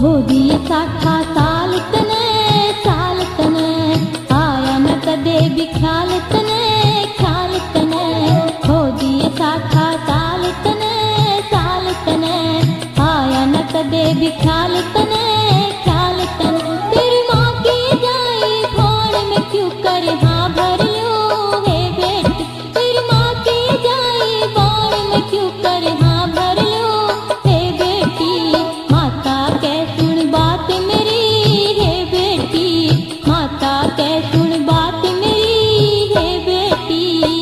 हो दिए 60 साल तने आया न कदे भी ख्याल तने हो दिए 60 साल तने आया न कदे भी ख्याल तने तेरी माँ की जाई भाड़ में क्यों कर हाँ भर लो हे बेटी तेरी माँ की जाई भाड़ में क्यों कर हाँ भर लो हे बेटी माता कै सुन बात मेरी हे बेटी माता कै सुन बात मेरी हे बेटी।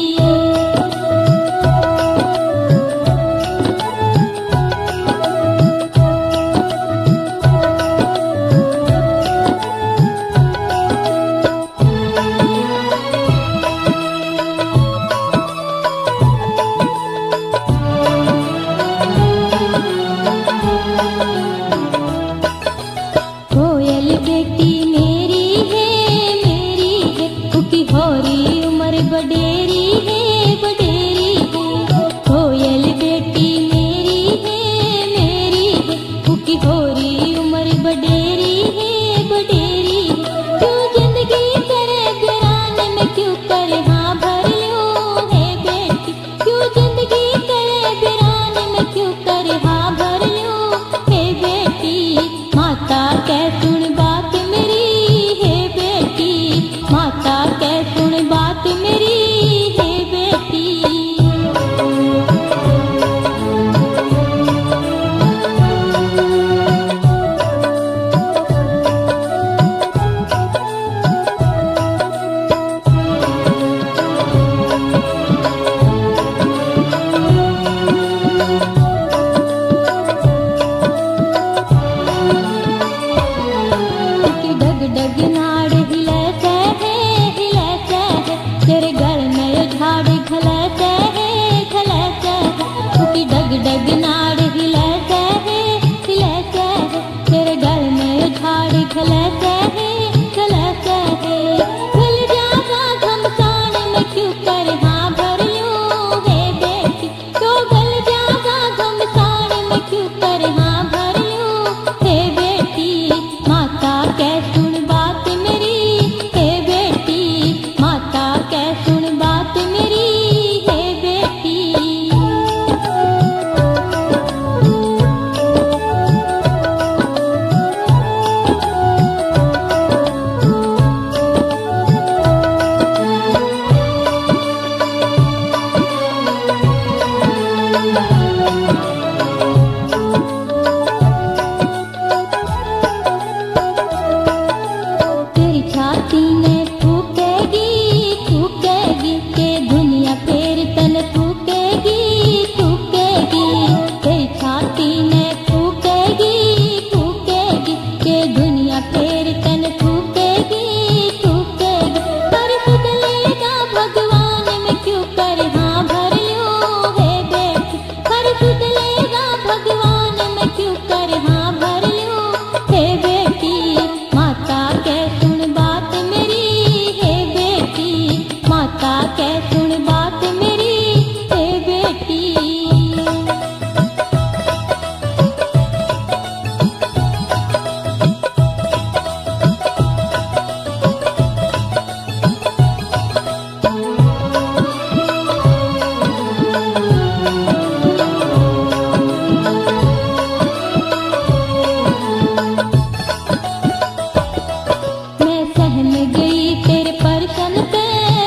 कोयल बेटी मेरी है उसकी होरी उम्र बडेरी है कोयल बेटी मेरी है उसकी होरी उम्र बडेरी है क्यों जिंदगी करे वीरान में क्यों कर हाँ भर लो हे बेटी क्यों जिंदगी करे वीरान में क्यों कर हाँ भर लो हे बेटी माता कै सुन बात मेरी हे बेटी माता कै सुन बात मेरी हे बेटी। डग डग नाड़ हिलते है तेरे घर में झाड़ खलते है डग डग नाड़ हिलते है तेरे घर में झाड़ खलते है खल जागा घमसान में क्यों कर हाँ भर लो हे बेटी क्यों गल जागा घमसान में क्यों कर हाँ भर लो हे बेटी माता कै सुन बात मेरी हे बेटी माता कै सुन बात मेरी हे बेटी। तेरी छाती में फूकेगी के दुनिया फेर तन फूकेगी तेरी छाती में फूकेगी के दुनिया फेर तन फूकेगी पर खुद लेगा भगवान में क्यों कर हाँ भर लो हे बेटी पर खुद लेगा भगवान में क्यों कर हाँ भर लो हे बेटी माता कै सुन बात मेरी हे बेटी माता कै सुन बात मेरी हे बेटी। मैं सहम गई तेरे परसन पे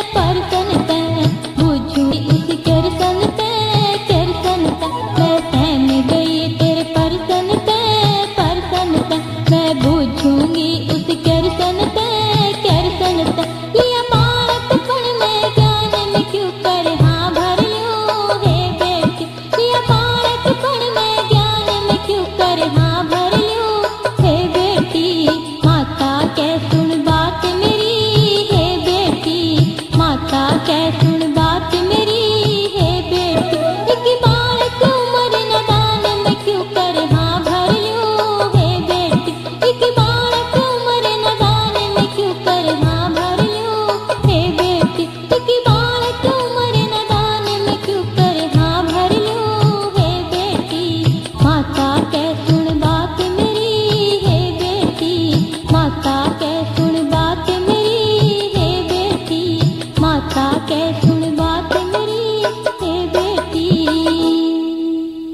बुझूंगी इस करसन पे मैं सहम गई तेरे परसन पे मैं बुझूंगी उस करसन पे लिया बालकपन में ज्ञान में क्यों कर हाँ भर लो हे बेटी लिया बालकपन में ज्ञान में क्यों कर हाँ भर लो हे बेटी माता कै सुन बात मेरी हे बेटी माता कै सुन बात मेरी हे बेटी एक बालक उम्र नदान में क्यों कर हाँ भर लो हे बेटी एक बालक उम्र नदान में क्यों कर हाँ भर लो हे बेटी एक बालक उम्र नदान में क्यों कर हाँ भर लो हे बेटी माता